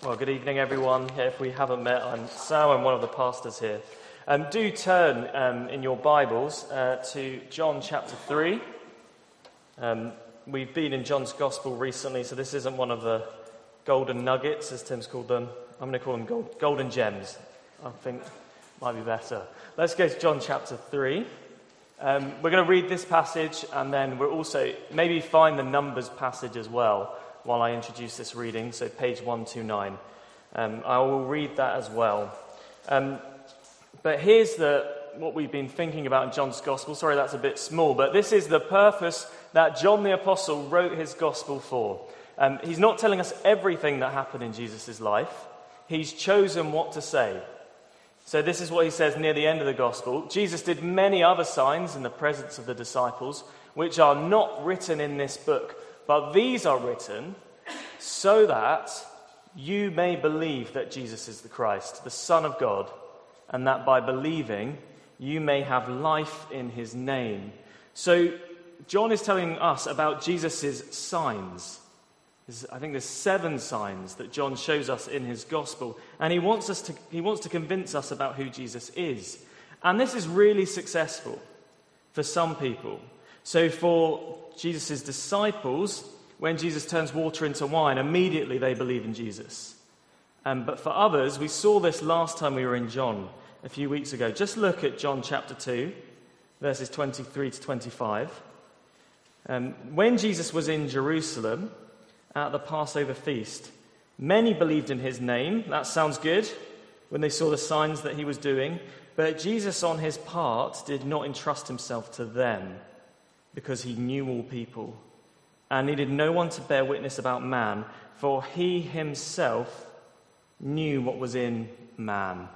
Well, good evening, everyone. If we haven't met, I'm Sam. I'm one of the pastors here. Do turn in your Bibles to John chapter 3. We've been in John's Gospel recently, so this isn't one of the golden nuggets, as Tim's called them. I'm going to call them golden gems. I think might be better. Let's go to John chapter 3. We're going to read this passage, and then we'll also maybe find the Numbers passage as well while I introduce this reading, so page 129. I will read that as well. But here's what we've been thinking about in John's Gospel. Sorry, that's a bit small, but this is the purpose that John the Apostle wrote his Gospel for. He's not telling us everything that happened in Jesus' life. He's chosen what to say. So this is what he says near the end of the Gospel. Jesus did many other signs in the presence of the disciples, which are not written in this book. But these are written so that you may believe that Jesus is the Christ, the Son of God, and that by believing you may have life in his name. So John is telling us about Jesus' signs. I think there's 7 signs that John shows us in his gospel, and he wants to convince us about who Jesus is. And this is really successful for some people. So for Jesus' disciples, when Jesus turns water into wine, immediately they believe in Jesus. But for others, we saw this last time we were in John a few weeks ago. Just look at John chapter 2, verses 23 to 25. When Jesus was in Jerusalem at the Passover feast, many believed in his name. That sounds good when they saw the signs that he was doing. But Jesus, on his part, did not entrust himself to them because he knew all people and needed no one to bear witness about man, for he himself knew what was in man.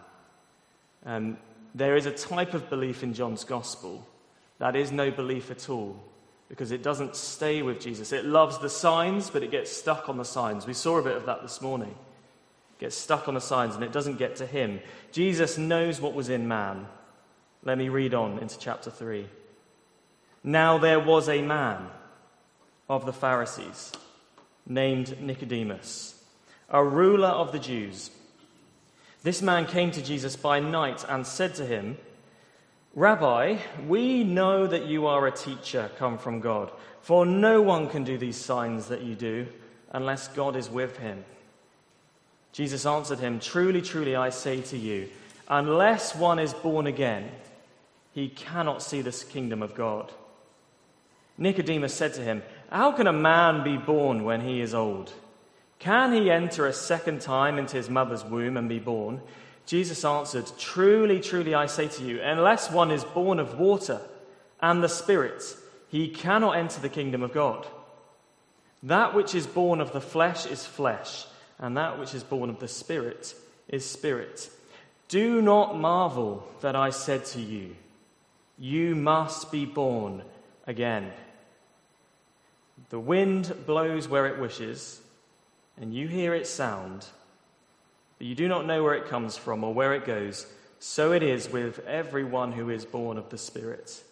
There is a type of belief in John's gospel that is no belief at all, because it doesn't stay with Jesus. It loves the signs, but it gets stuck on the signs. We saw a bit of that this morning. It gets stuck on the signs, and it doesn't get to him. Jesus knows what was in man. Let me read on into chapter 3. Now there was a man of the Pharisees named Nicodemus, a ruler of the Jews. This man came to Jesus by night and said to him, "Rabbi, we know that you are a teacher come from God, for no one can do these signs that you do unless God is with him." Jesus answered him, "Truly, truly, I say to you, unless one is born again, he cannot see the kingdom of God." Nicodemus said to him, "How can a man be born when he is old? Can he enter a second time into his mother's womb and be born?" Jesus answered, "Truly, truly, I say to you, unless one is born of water and the Spirit, he cannot enter the kingdom of God. That which is born of the flesh is flesh, and that which is born of the Spirit is spirit. Do not marvel that I said to you, you must be born again. The wind blows where it wishes, and you hear its sound, but you do not know where it comes from or where it goes. So it is with everyone who is born of the Spirit."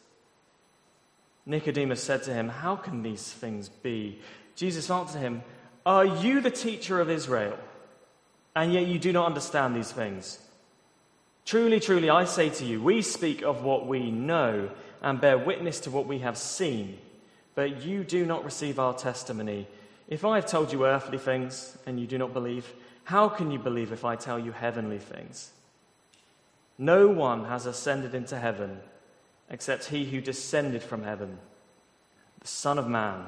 Nicodemus said to him, "How can these things be?" Jesus answered him, "Are you the teacher of Israel, and yet you do not understand these things? Truly, truly, I say to you, we speak of what we know and bear witness to what we have seen, but you do not receive our testimony. If I have told you earthly things and you do not believe, how can you believe if I tell you heavenly things? No one has ascended into heaven except he who descended from heaven, the Son of Man.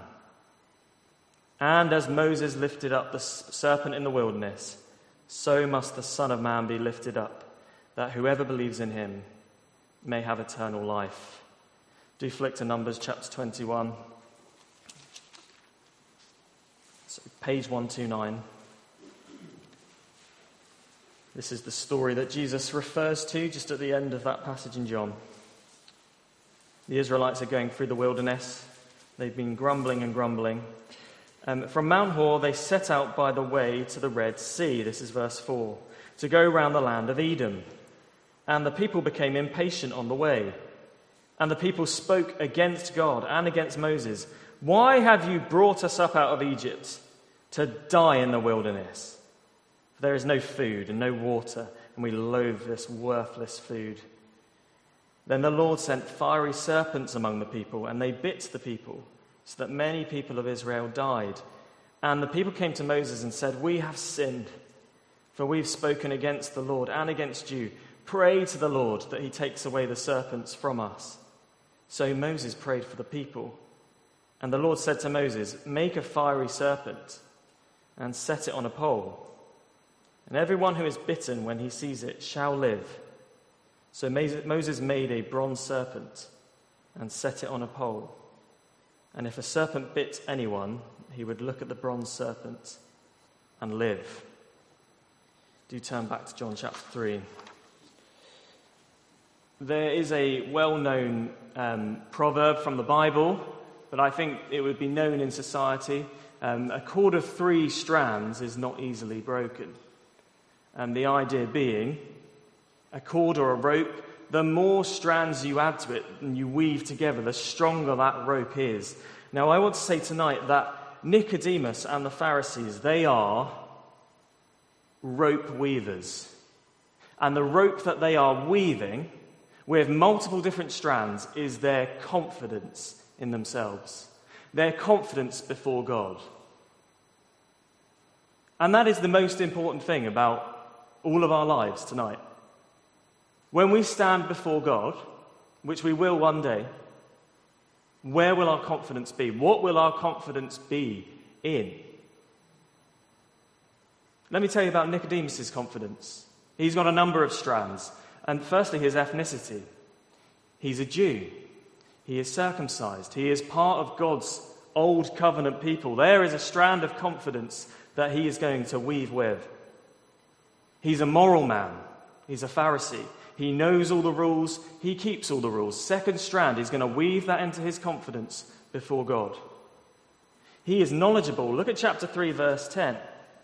And as Moses lifted up the serpent in the wilderness, so must the Son of Man be lifted up, that whoever believes in him may have eternal life." Do flick to Numbers chapter 21. So page 129. This is the story that Jesus refers to just at the end of that passage in John. The Israelites are going through the wilderness. They've been grumbling and grumbling. From Mount Hor, they set out by the way to the Red Sea, this is verse 4, to go round the land of Edom. And the people became impatient on the way. And the people spoke against God and against Moses. "Why have you brought us up out of Egypt to die in the wilderness? There is no food and no water, and we loathe this worthless food." Then the Lord sent fiery serpents among the people, and they bit the people, so that many people of Israel died. And the people came to Moses and said, "We have sinned, for we've spoken against the Lord and against you. Pray to the Lord that he takes away the serpents from us." So Moses prayed for the people. And the Lord said to Moses, "Make a fiery serpent and set it on a pole. And everyone who is bitten when he sees it shall live." So Moses made a bronze serpent and set it on a pole. And if a serpent bit anyone, he would look at the bronze serpent and live. Do turn back to John chapter 3. There is a well-known proverb from the Bible, but I think it would be known in society. A cord of 3 strands is not easily broken. And the idea being, a cord or a rope, the more strands you add to it and you weave together, the stronger that rope is. Now, I want to say tonight that Nicodemus and the Pharisees, they are rope weavers. And the rope that they are weaving with multiple different strands is their confidence in themselves, their confidence before God. And that is the most important thing about all of our lives tonight. When we stand before God, which we will one day, where will our confidence be? What will our confidence be in? Let me tell you about Nicodemus' confidence. He's got a number of strands. And firstly, his ethnicity. He's a Jew. He is circumcised. He is part of God's old covenant people. There is a strand of confidence that he is going to weave with. He's a moral man. He's a Pharisee. He knows all the rules. He keeps all the rules. Second strand, he's going to weave that into his confidence before God. He is knowledgeable. Look at chapter 3, verse 10.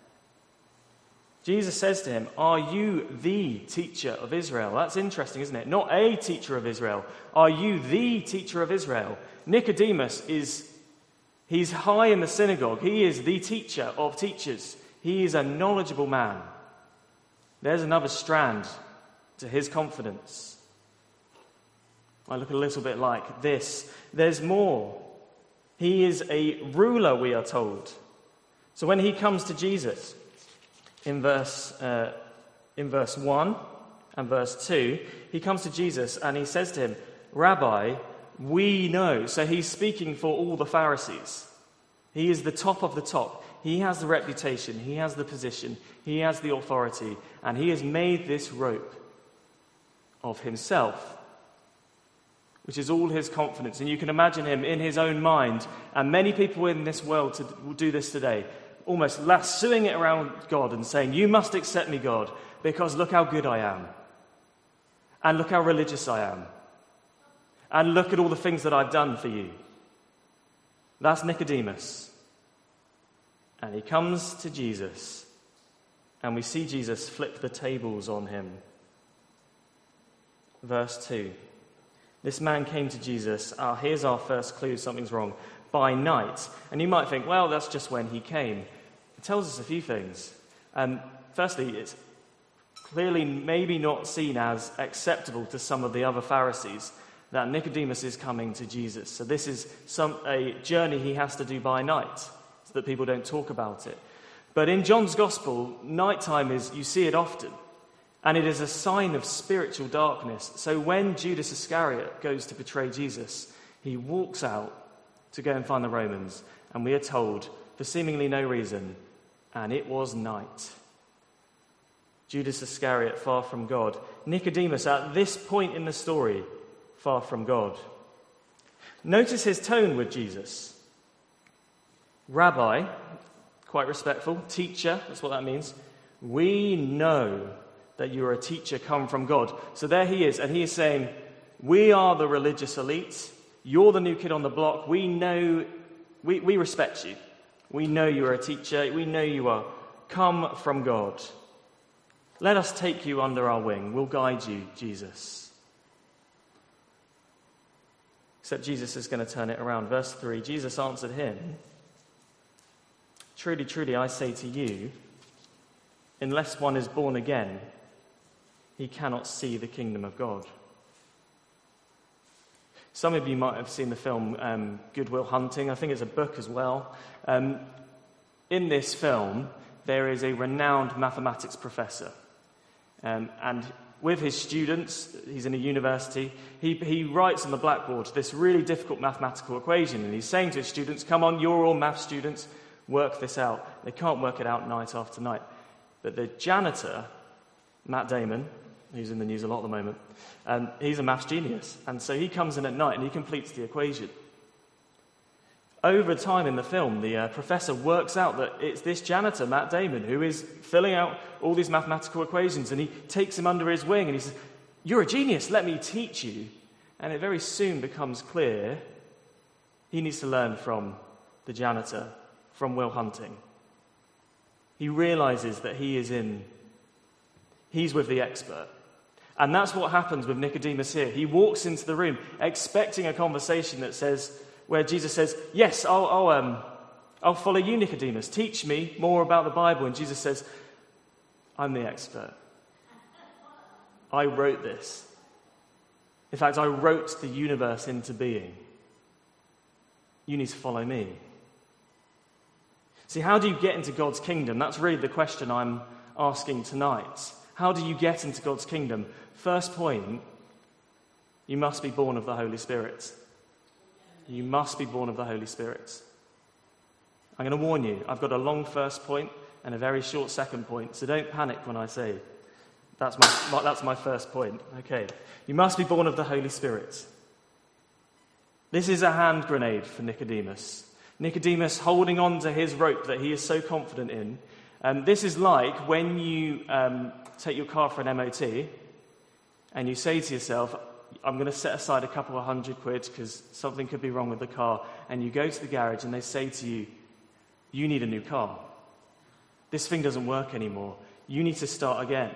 Jesus says to him, "Are you the teacher of Israel?" That's interesting, isn't it? Not a teacher of Israel. Are you the teacher of Israel? Nicodemus he's high in the synagogue. He is the teacher of teachers. He is a knowledgeable man. There's another strand to his confidence. I look a little bit like this. There's more. He is a ruler, we are told. So when he comes to Jesus, in verse 1 and verse 2, he comes to Jesus and he says to him, "Rabbi, we know." So he's speaking for all the Pharisees. He is the top of the top. He has the reputation, he has the position, he has the authority, and he has made this rope of himself, which is all his confidence. And you can imagine him in his own mind, and many people in this world will do this today, almost lassoing it around God and saying, "You must accept me, God, because look how good I am. And look how religious I am. And look at all the things that I've done for you." That's Nicodemus. And he comes to Jesus, and we see Jesus flip the tables on him. Verse 2. This man came to Jesus. Here's our first clue, something's wrong. By night. And you might think, well, that's just when he came. It tells us a few things. Firstly, it's clearly maybe not seen as acceptable to some of the other Pharisees that Nicodemus is coming to Jesus. So this is a journey he has to do by night, so that people don't talk about it. But in John's Gospel, nighttime you see it often, and it is a sign of spiritual darkness. So when Judas Iscariot goes to betray Jesus, he walks out to go and find the Romans, and we are told, for seemingly no reason, and it was night. Judas Iscariot, far from God. Nicodemus, at this point in the story, far from God. Notice his tone with Jesus. Rabbi, quite respectful. Teacher, that's what that means. We know that you are a teacher come from God. So there he is, and he is saying, we are the religious elite. You're the new kid on the block. We know, we respect you. We know you are a teacher. We know you are come from God. Let us take you under our wing. We'll guide you, Jesus. Except Jesus is going to turn it around. Verse 3, Jesus answered him, truly, truly, I say to you, unless one is born again, he cannot see the kingdom of God. Some of you might have seen the film Good Will Hunting. I think it's a book as well. In this film, there is a renowned mathematics professor. And with his students, he's in a university, he writes on the blackboard this really difficult mathematical equation. And he's saying to his students, come on, you're all math students, work this out. They can't work it out night after night. But the janitor, Matt Damon, who's in the news a lot at the moment, he's a maths genius. And so he comes in at night and he completes the equation. Over time in the film, the professor works out that it's this janitor, Matt Damon, who is filling out all these mathematical equations, and he takes him under his wing and he says, you're a genius, let me teach you. And it very soon becomes clear he needs to learn from the janitor, from Will Hunting. He realizes that he's with the expert. And that's what happens with Nicodemus here. He walks into the room expecting a conversation where Jesus says, yes, I'll follow you, Nicodemus. Teach me more about the Bible. And Jesus says, I'm the expert. I wrote this. In fact, I wrote the universe into being. You need to follow me. See, how do you get into God's kingdom? That's really the question I'm asking tonight. How do you get into God's kingdom? First point, you must be born of the Holy Spirit. You must be born of the Holy Spirit. I'm going to warn you, I've got a long first point and a very short second point, so don't panic when I say that's my first point. Okay, you must be born of the Holy Spirit. This is a hand grenade for Nicodemus. Nicodemus holding on to his rope that he is so confident in. This is like when you take your car for an MOT and you say to yourself, I'm going to set aside a couple of £100 because something could be wrong with the car. And you go to the garage and they say to you, you need a new car. This thing doesn't work anymore. You need to start again.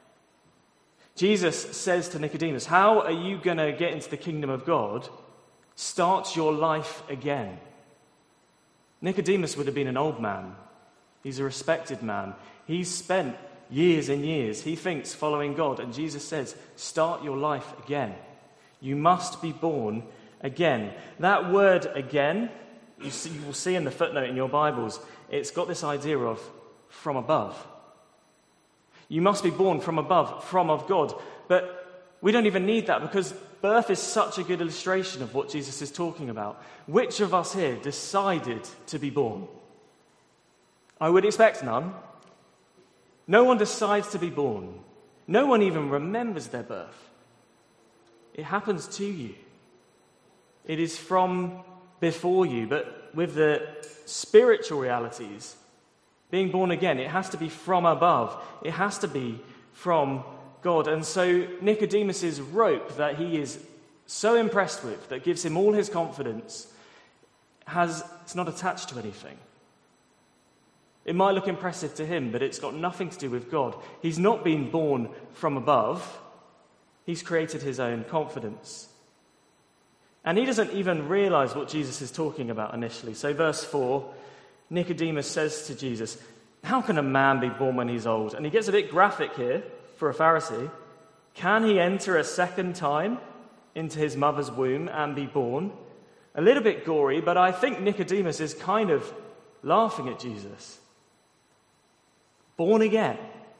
Jesus says to Nicodemus, how are you going to get into the kingdom of God? Start your life again. Nicodemus would have been an old man. He's a respected man. He's spent years and years, he thinks, following God. And Jesus says, start your life again. You must be born again. That word again, you will see in the footnote in your Bibles, it's got this idea of from above. You must be born from above, from of God. But we don't even need that because birth is such a good illustration of what Jesus is talking about. Which of us here decided to be born? I would expect none. No one decides to be born. No one even remembers their birth. It happens to you. It is from before you, but with the spiritual realities, being born again, it has to be from above. It has to be from God. And so Nicodemus's rope that he is so impressed with, that gives him all his confidence, it's not attached to anything. It might look impressive to him, but it's got nothing to do with God. He's not been born from above. He's created his own confidence. And he doesn't even realize what Jesus is talking about initially. So verse 4, Nicodemus says to Jesus, how can a man be born when he's old? And he gets a bit graphic here for a Pharisee. Can he enter a second time into his mother's womb and be born? A little bit gory, but I think Nicodemus is kind of laughing at Jesus. Born again.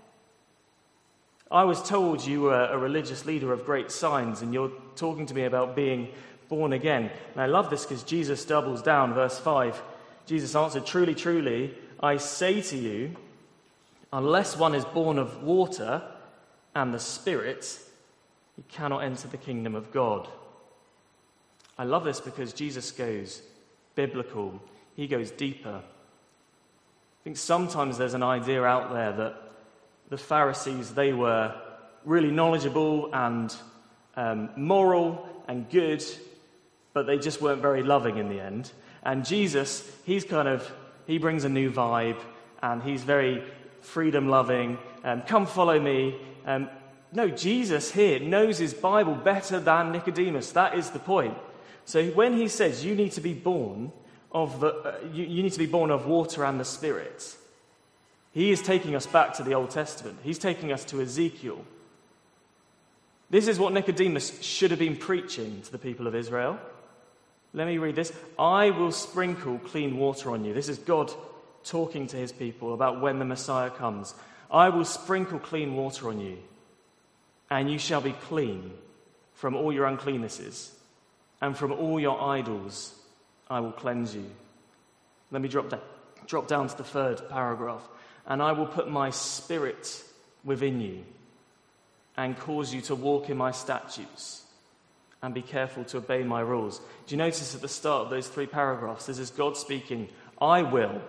I was told you were a religious leader of great signs, and you're talking to me about being born again. And I love this because Jesus doubles down. Verse 5, Jesus answered, truly, truly, I say to you, unless one is born of water and the Spirit, he cannot enter the kingdom of God. I love this because Jesus goes biblical. He goes deeper. I think sometimes there's an idea out there that the Pharisees, they were really knowledgeable and moral and good, but they just weren't very loving in the end. And Jesus, he brings a new vibe, and he's very freedom-loving. Come follow me. No, Jesus here knows his Bible better than Nicodemus. That is the point. So when he says you need to be born of water and the Spirit, He is taking us back to the Old Testament. He's taking us to Ezekiel. This is what Nicodemus should have been preaching to the people of Israel. Let me read this. I will sprinkle clean water on you. This is God talking to his people about when the Messiah comes. I will sprinkle clean water on you, and you shall be clean from all your uncleannesses, and from all your idols I will cleanse you. Let me drop down to the third paragraph. And I will put my spirit within you, and cause you to walk in my statutes, and be careful to obey my rules. Do you notice at the start of those 3 paragraphs, this is God speaking, I will.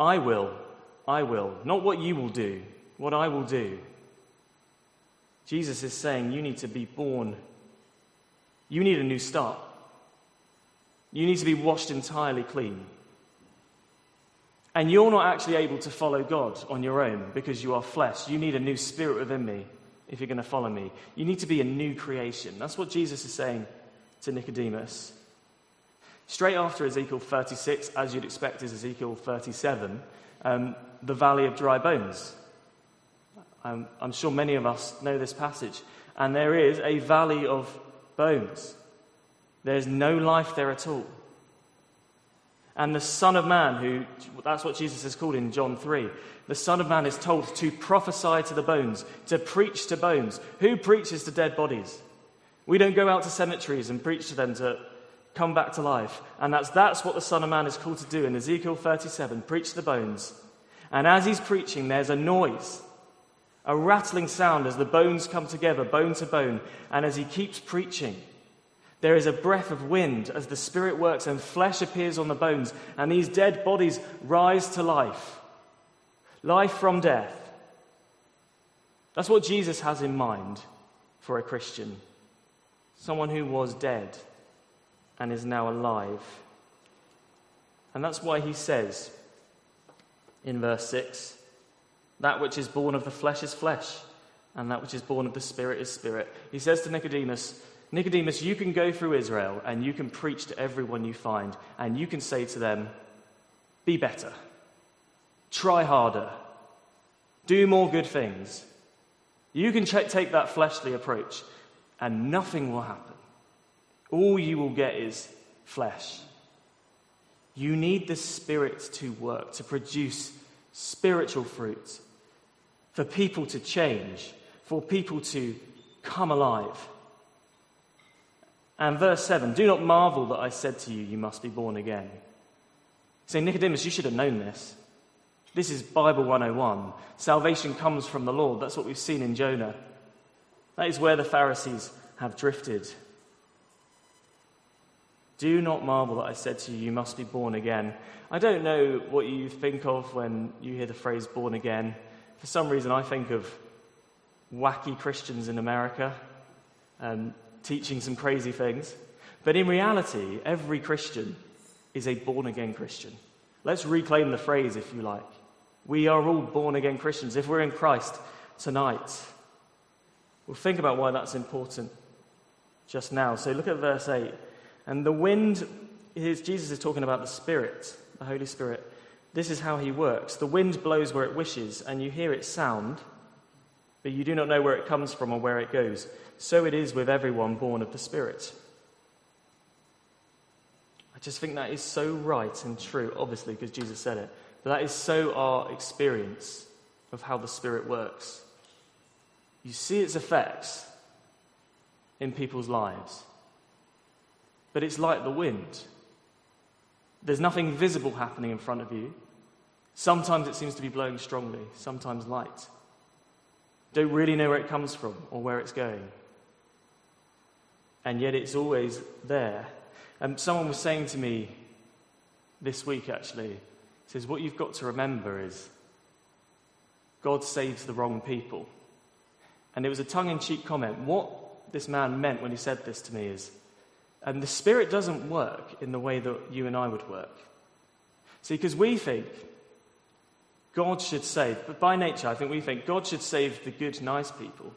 Not what you will do, what I will do. Jesus is saying you need to be born. You need a new start. You need to be washed entirely clean. And you're not actually able to follow God on your own because you are flesh. You need a new spirit within me if you're going to follow me. You need to be a new creation. That's what Jesus is saying to Nicodemus. Straight after Ezekiel 36, as you'd expect, is Ezekiel 37, the valley of dry bones. I'm sure many of us know this passage. And there is a valley of bones. There's no life there at all. And the Son of Man, that's what Jesus is called in John 3. The Son of Man is told to prophesy to the bones, to preach to bones. Who preaches to dead bodies? We don't go out to cemeteries and preach to them to come back to life. And that's what the Son of Man is called to do in Ezekiel 37, preach to the bones. And as he's preaching, there's a noise, a rattling sound as the bones come together, bone to bone. And as he keeps preaching, there is a breath of wind as the Spirit works and flesh appears on the bones, and these dead bodies rise to life. Life from death. That's what Jesus has in mind for a Christian. Someone who was dead and is now alive. And that's why he says in verse 6, that which is born of the flesh is flesh, and that which is born of the Spirit is spirit. He says to Nicodemus, you can go through Israel and you can preach to everyone you find, and you can say to them, be better, try harder, do more good things. You can take that fleshly approach and nothing will happen. All you will get is flesh. You need the Spirit to work, to produce spiritual fruit, for people to change, for people to come alive. And verse 7, do not marvel that I said to you, you must be born again. Say, Nicodemus, you should have known this. This is Bible 101. Salvation comes from the Lord. That's what we've seen in Jonah. That is where the Pharisees have drifted. Do not marvel that I said to you, you must be born again. I don't know what you think of when you hear the phrase born again. For some reason, I think of wacky Christians in America teaching some crazy things. But in reality, every Christian is a born-again Christian. Let's reclaim the phrase, if you like. We are all born-again Christians. If we're in Christ tonight, we'll think about why that's important just now. So look at verse 8. And the wind, Jesus is talking about the Spirit, the Holy Spirit. This is how he works. The wind blows where it wishes, and you hear its sound, but you do not know where it comes from or where it goes. So it is with everyone born of the Spirit. I just think that is so right and true, obviously, because Jesus said it. But that is so our experience of how the Spirit works. You see its effects in people's lives. But it's like the wind. There's nothing visible happening in front of you. Sometimes it seems to be blowing strongly, sometimes light. Don't really know where it comes from or where it's going. And yet it's always there. Someone was saying to me this week, actually, says, what you've got to remember is God saves the wrong people. And it was a tongue-in-cheek comment. What this man meant when he said this to me is, and the Spirit doesn't work in the way that you and I would work. See, because we think God should save, but by nature I think we think God should save the good, nice people.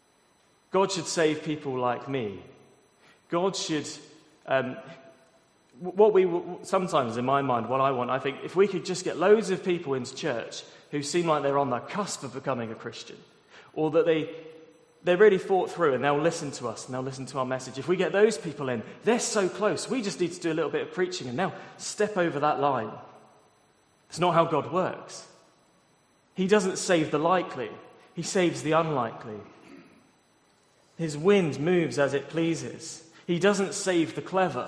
God should save people like me. God should Sometimes in my mind, what I want, I think if we could just get loads of people into church who seem like they're on the cusp of becoming a Christian, or that they really thought through and they'll listen to us and they'll listen to our message. If we get those people in, they're so close. We just need to do a little bit of preaching and they'll step over that line. It's not how God works. He doesn't save the likely. He saves the unlikely. His wind moves as it pleases. He doesn't save the clever.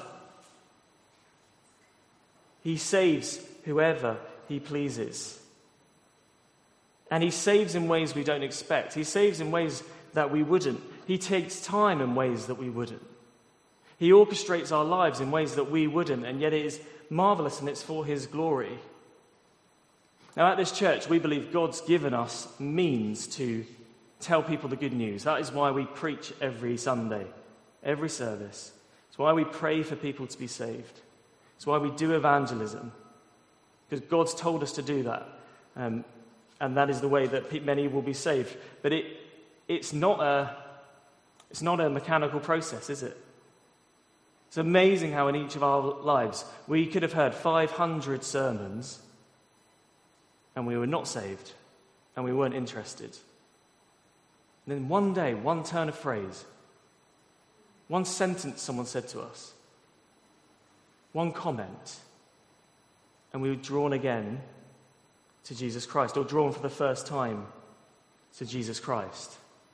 He saves whoever he pleases. And he saves in ways we don't expect. He saves in ways that we wouldn't. He takes time in ways that we wouldn't. He orchestrates our lives in ways that we wouldn't, and yet it is marvelous and it's for his glory. Now, at this church, we believe God's given us means to tell people the good news. That is why we preach every Sunday, every service. It's why we pray for people to be saved. It's why we do evangelism, because God's told us to do that. And that is the way that many will be saved. But it's not a mechanical process, is it? It's amazing how in each of our lives we could have heard 500 sermons and we were not saved and we weren't interested. And then one day, one turn of phrase, one sentence someone said to us, one comment, and we were drawn again to Jesus Christ, or drawn for the first time to Jesus Christ.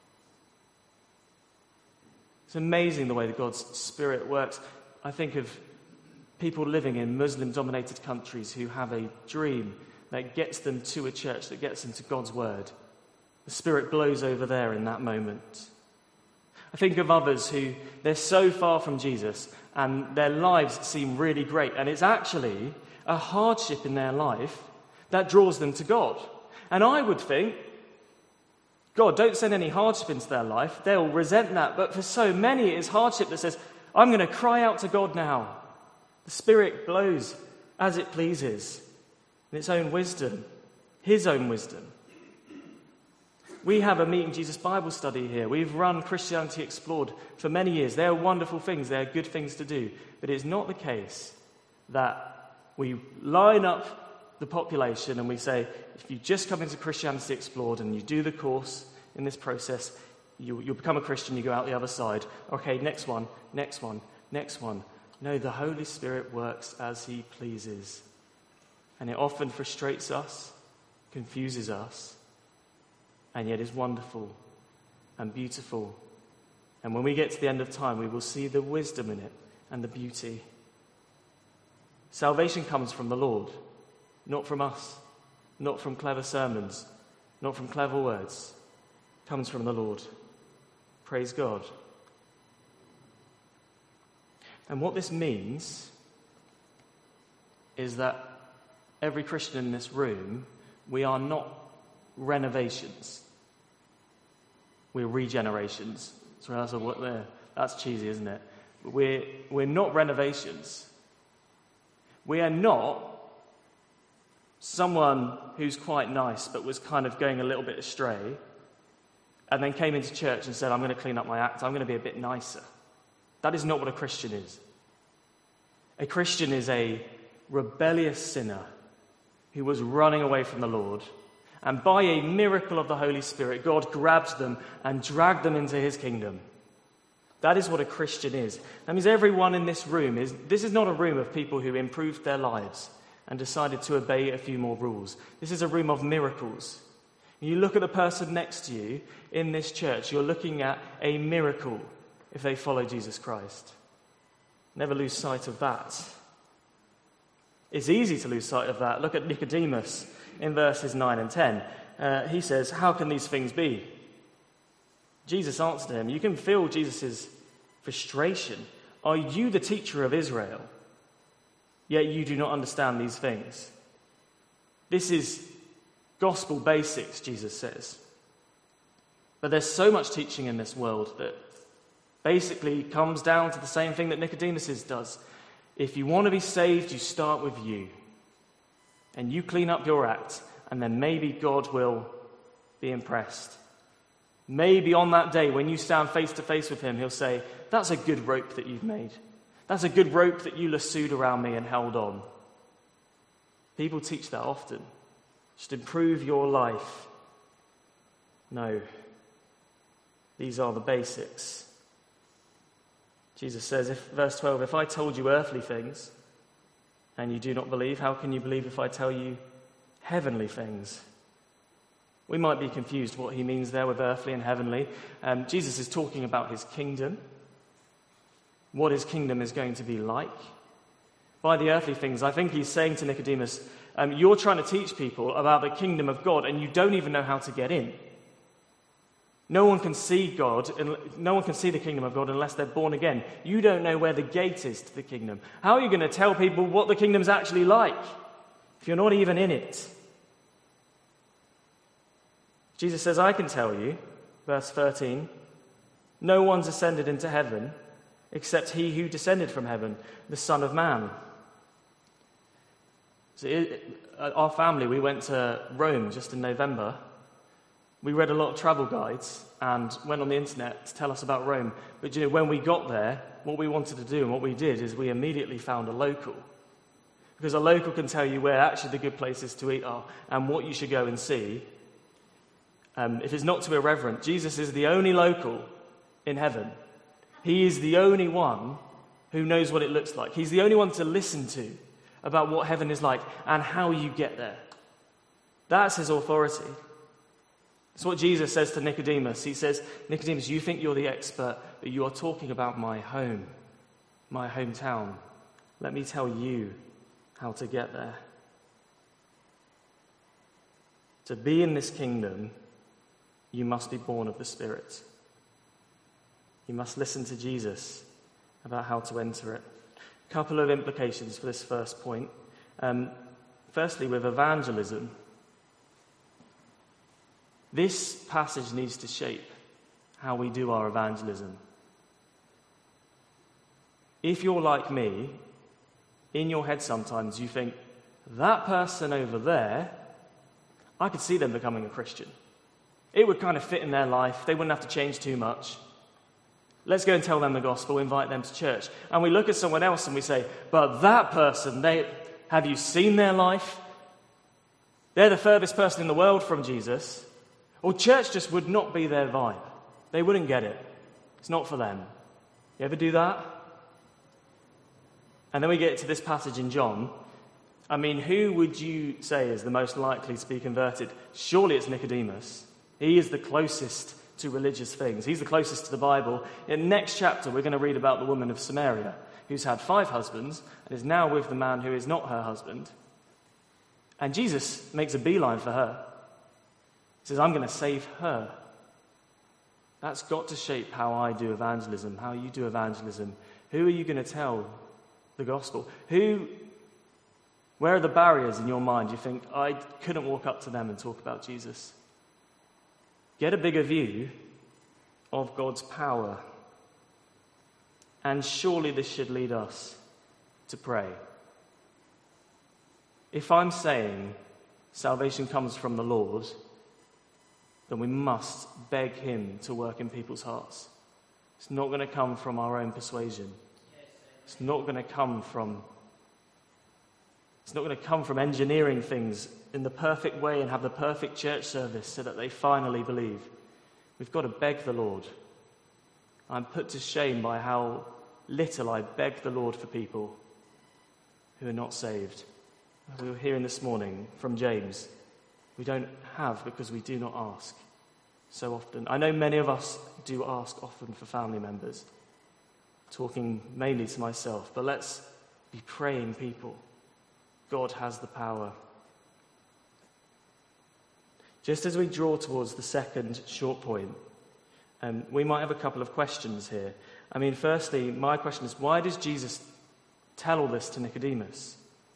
It's amazing the way that God's Spirit works. I think of people living in Muslim-dominated countries who have a dream that gets them to a church, that gets them to God's Word. The Spirit blows over there in that moment. I think of others who, they're so far from Jesus and their lives seem really great, and it's actually a hardship in their life that draws them to God. And I would think, God, don't send any hardship into their life. They'll resent that. But for so many, it is hardship that says, I'm going to cry out to God now. The Spirit blows as it pleases in its own wisdom, his own wisdom. We have a Meeting Jesus Bible study here. We've run Christianity Explored for many years. They are wonderful things. They are good things to do. But it's not the case that we line up the population and we say, if you just come into Christianity Explored and you do the course in this process, you'll become a Christian, you go out the other side. Okay, next one, next one, next one. No, the Holy Spirit works as he pleases. And it often frustrates us, confuses us, and yet is wonderful and beautiful. And when we get to the end of time, we will see the wisdom in it and the beauty. Salvation comes from the Lord, not from us, not from clever sermons, not from clever words. It comes from the Lord. Praise God. And what this means is that every Christian in this room, we are not renovations. We're regenerations. So that's cheesy, isn't it? But we're not renovations. We are not someone who's quite nice but was kind of going a little bit astray and then came into church and said, I'm going to clean up my act, I'm going to be a bit nicer. That is not what a Christian is. A Christian is a rebellious sinner who was running away from the Lord, and by a miracle of the Holy Spirit, God grabbed them and dragged them into his kingdom. That is what a Christian is. That means everyone in this room this is not a room of people who improved their lives and decided to obey a few more rules. This is a room of miracles. You look at the person next to you in this church, you're looking at a miracle if they follow Jesus Christ. Never lose sight of that. It's easy to lose sight of that. Look at Nicodemus in verses 9 and 10. He says, how can these things be? Jesus answered him, you can feel Jesus' frustration. Are you the teacher of Israel? Yet you do not understand these things. This is gospel basics, Jesus says. But there's so much teaching in this world that basically comes down to the same thing that Nicodemus does. If you want to be saved, you start with you. And you clean up your act, and then maybe God will be impressed. Maybe on that day, when you stand face to face with him, he'll say, that's a good rope that you've made. That's a good rope that you lassoed around me and held on. People teach that often. Just improve your life. No. These are the basics. Jesus says, verse 12, if I told you earthly things and you do not believe, how can you believe if I tell you heavenly things? We might be confused what he means there with earthly and heavenly. Jesus is talking about his kingdom, what his kingdom is going to be like. By the earthly things, I think he's saying to Nicodemus, you're trying to teach people about the kingdom of God and you don't even know how to get in. No one can see God, no one can see the kingdom of God unless they're born again. You don't know where the gate is to the kingdom. How are you going to tell people what the kingdom's actually like if you're not even in it? Jesus says, I can tell you, verse 13, no one's ascended into heaven except he who descended from heaven, the Son of Man. So our family, we went to Rome just in November. We read a lot of travel guides and went on the internet to tell us about Rome. But when we got there, what we wanted to do and what we did is we immediately found a local. Because a local can tell you where actually the good places to eat are and what you should go and see. If it's not too irreverent, Jesus is the only local in heaven. He is the only one who knows what it looks like. He's the only one to listen to about what heaven is like and how you get there. That's his authority. It's what Jesus says to Nicodemus. He says, Nicodemus, you think you're the expert, but you are talking about my home, my hometown. Let me tell you how to get there. To be in this kingdom, you must be born of the Spirit. You must listen to Jesus about how to enter it. A couple of implications for this first point. Firstly, with evangelism, this passage needs to shape how we do our evangelism. If you're like me, in your head sometimes you think, that person over there, I could see them becoming a Christian. It would kind of fit in their life. They wouldn't have to change too much. Let's go and tell them the gospel, invite them to church. And we look at someone else and we say, but that person, have you seen their life? They're the furthest person in the world from Jesus. Or church just would not be their vibe. They wouldn't get it. It's not for them. You ever do that? And then we get to this passage in John. I mean, who would you say is the most likely to be converted? Surely it's Nicodemus. He is the closest to religious things. He's the closest to the Bible. In the next chapter, we're going to read about the woman of Samaria, who's had 5 husbands and is now with the man who is not her husband. And Jesus makes a beeline for her. He says, I'm going to save her. That's got to shape how I do evangelism, how you do evangelism. Who are you going to tell the gospel? Where are the barriers in your mind? You think, I couldn't walk up to them and talk about Jesus. Get a bigger view of God's power. And surely this should lead us to pray. If I'm saying salvation comes from the Lord, then we must beg him to work in people's hearts. It's not going to come from our own persuasion. It's not going to come from engineering things in the perfect way and have the perfect church service so that they finally believe. We've got to beg the Lord. I'm put to shame by how little I beg the Lord for people who are not saved. We were hearing this morning from James. We don't have because we do not ask so often. I know many of us do ask often for family members, talking mainly to myself, but let's be praying people. God has the power. Just as we draw towards the second short point, we might have a couple of questions here. I mean, firstly, my question is, why does Jesus tell all this to Nicodemus?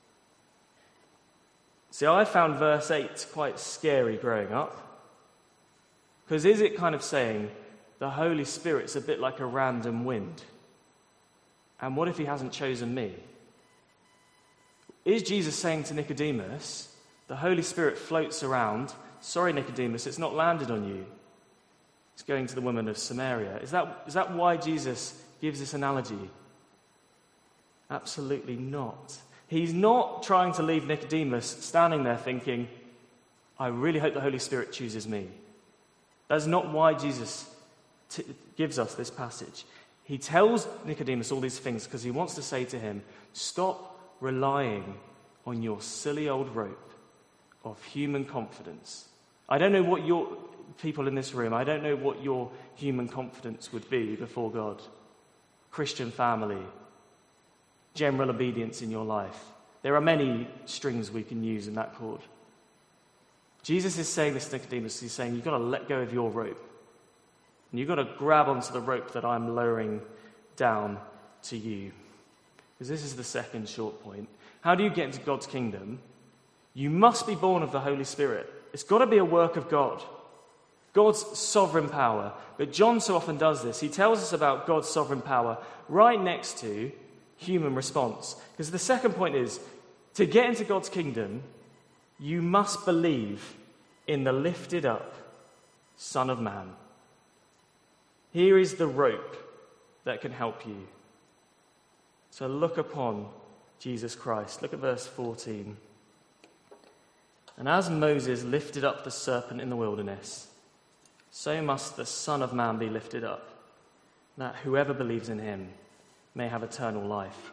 See, I found verse 8 quite scary growing up. Because is it kind of saying the Holy Spirit's a bit like a random wind? And what if he hasn't chosen me? Is Jesus saying to Nicodemus, the Holy Spirit floats around, sorry Nicodemus, it's not landed on you. It's going to the woman of Samaria. Is that why Jesus gives this analogy? Absolutely not. He's not trying to leave Nicodemus standing there thinking, I really hope the Holy Spirit chooses me. That's not why Jesus gives us this passage. He tells Nicodemus all these things because he wants to say to him, stop relying on your silly old rope of human confidence. I don't know what your people in this room, I don't know what your human confidence would be before God. Christian family, general obedience in your life. There are many strings we can use in that chord. Jesus is saying this to Nicodemus. He's saying, you've got to let go of your rope. And you've got to grab onto the rope that I'm lowering down to you. Because this is the second short point. How do you get into God's kingdom? You must be born of the Holy Spirit. It's got to be a work of God. God's sovereign power. But John so often does this. He tells us about God's sovereign power right next to human response. Because the second point is, to get into God's kingdom, you must believe in the lifted up Son of Man. Here is the rope that can help you. So look upon Jesus Christ. Look at verse 14. And as Moses lifted up the serpent in the wilderness, so must the Son of Man be lifted up, that whoever believes in him may have eternal life.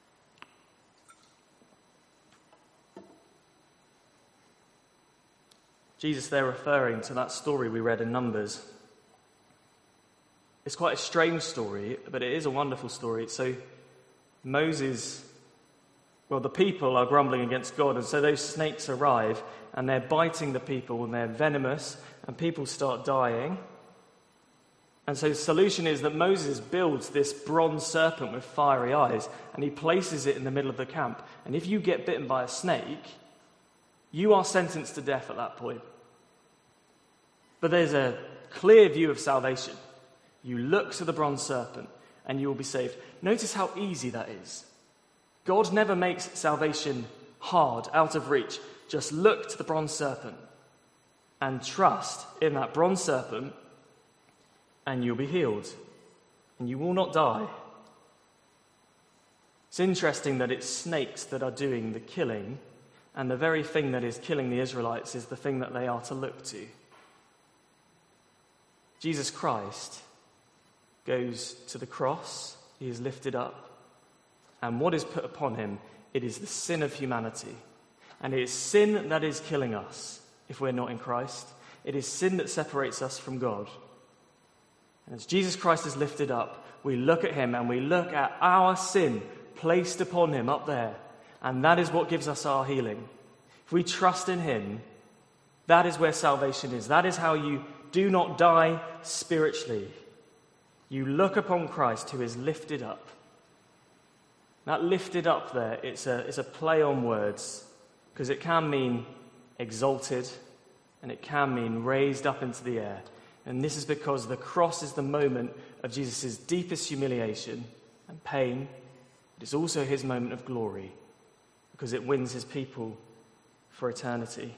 Jesus there referring to that story we read in Numbers. It's quite a strange story, but it is a wonderful story. So Moses, the people are grumbling against God, and so those snakes arrive, and they're biting the people, and they're venomous, and people start dying. And so the solution is that Moses builds this bronze serpent with fiery eyes, and he places it in the middle of the camp. And if you get bitten by a snake, you are sentenced to death at that point. But there's a clear view of salvation. You look to the bronze serpent, and you will be saved. Notice how easy that is. God never makes salvation hard, out of reach. Just look to the bronze serpent and trust in that bronze serpent, and you'll be healed, and you will not die. It's interesting that it's snakes that are doing the killing, and the very thing that is killing the Israelites is the thing that they are to look to. Jesus Christ goes to the cross, he is lifted up, and what is put upon him, it is the sin of humanity. And it is sin that is killing us if we're not in Christ. It is sin that separates us from God. And as Jesus Christ is lifted up, we look at him and we look at our sin placed upon him up there. And that is what gives us our healing. If we trust in him, that is where salvation is. That is how you do not die spiritually. You look upon Christ who is lifted up. That lifted up there, it's a play on words, because it can mean exalted and it can mean raised up into the air. And this is because the cross is the moment of Jesus' deepest humiliation and pain. It is also his moment of glory, because it wins his people for eternity.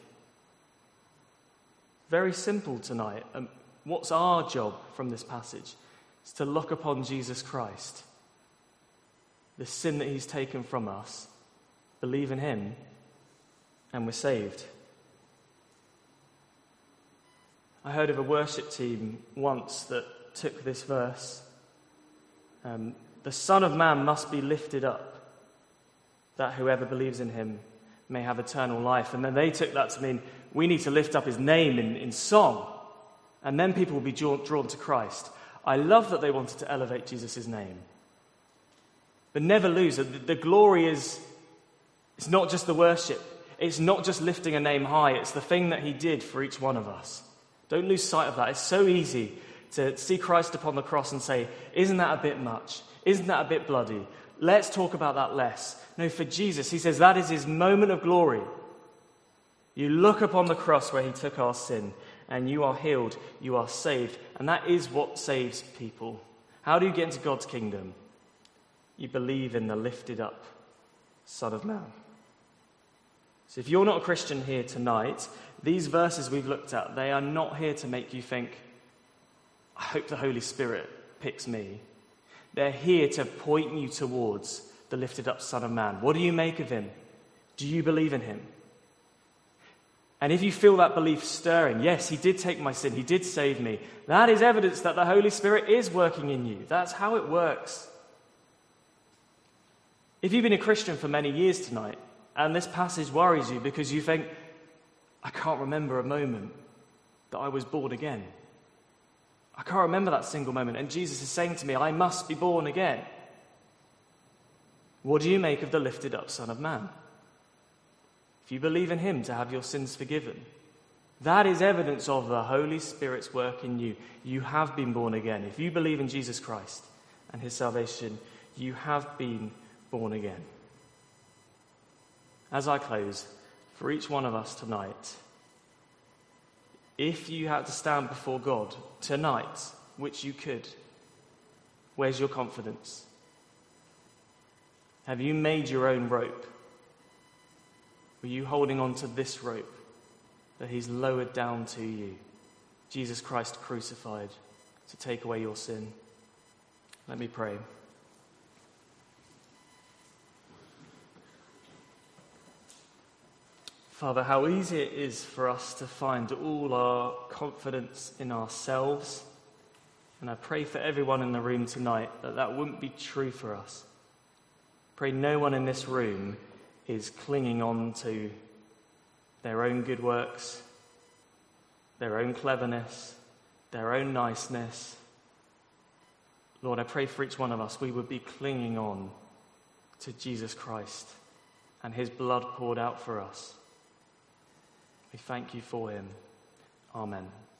Very simple tonight. What's our job from this passage? It's to look upon Jesus Christ, the sin that he's taken from us, believe in him, and we're saved. I heard of a worship team once that took this verse. The Son of Man must be lifted up, that whoever believes in him may have eternal life. And then they took that to mean we need to lift up his name in song, and then people will be drawn to Christ. I love that they wanted to elevate Jesus' name. But never lose it. The glory is, it's not just the worship. It's not just lifting a name high. It's the thing that he did for each one of us. Don't lose sight of that. It's so easy to see Christ upon the cross and say, isn't that a bit much? Isn't that a bit bloody? Let's talk about that less. No, for Jesus, he says that is his moment of glory. You look upon the cross where he took our sin, and you are healed, you are saved. And that is what saves people. How do you get into God's kingdom? You believe in the lifted up Son of Man. So if you're not a Christian here tonight, these verses we've looked at, they are not here to make you think, I hope the Holy Spirit picks me. They're here to point you towards the lifted up Son of Man? What do you make of him? Do you believe in him? And if you feel that belief stirring, yes, he did take my sin, he did save me, that is evidence that the Holy Spirit is working in you. That's how it works. If you've been a Christian for many years tonight, and this passage worries you because you think, I can't remember a moment that I was born again. I can't remember that single moment. And Jesus is saying to me, I must be born again. What do you make of the lifted up Son of Man? If you believe in him to have your sins forgiven, that is evidence of the Holy Spirit's work in you. You have been born again. If you believe in Jesus Christ and his salvation, you have been born again. As I close, for each one of us tonight, if you had to stand before God tonight, which you could, where's your confidence? Have you made your own rope? Were you holding on to this rope that he's lowered down to you? Jesus Christ crucified to take away your sin. Let me pray. Father, how easy it is for us to find all our confidence in ourselves. And I pray for everyone in the room tonight that that wouldn't be true for us. Pray no one in this room is clinging on to their own good works, their own cleverness, their own niceness. Lord, I pray for each one of us we would be clinging on to Jesus Christ and his blood poured out for us. We thank you for him. Amen.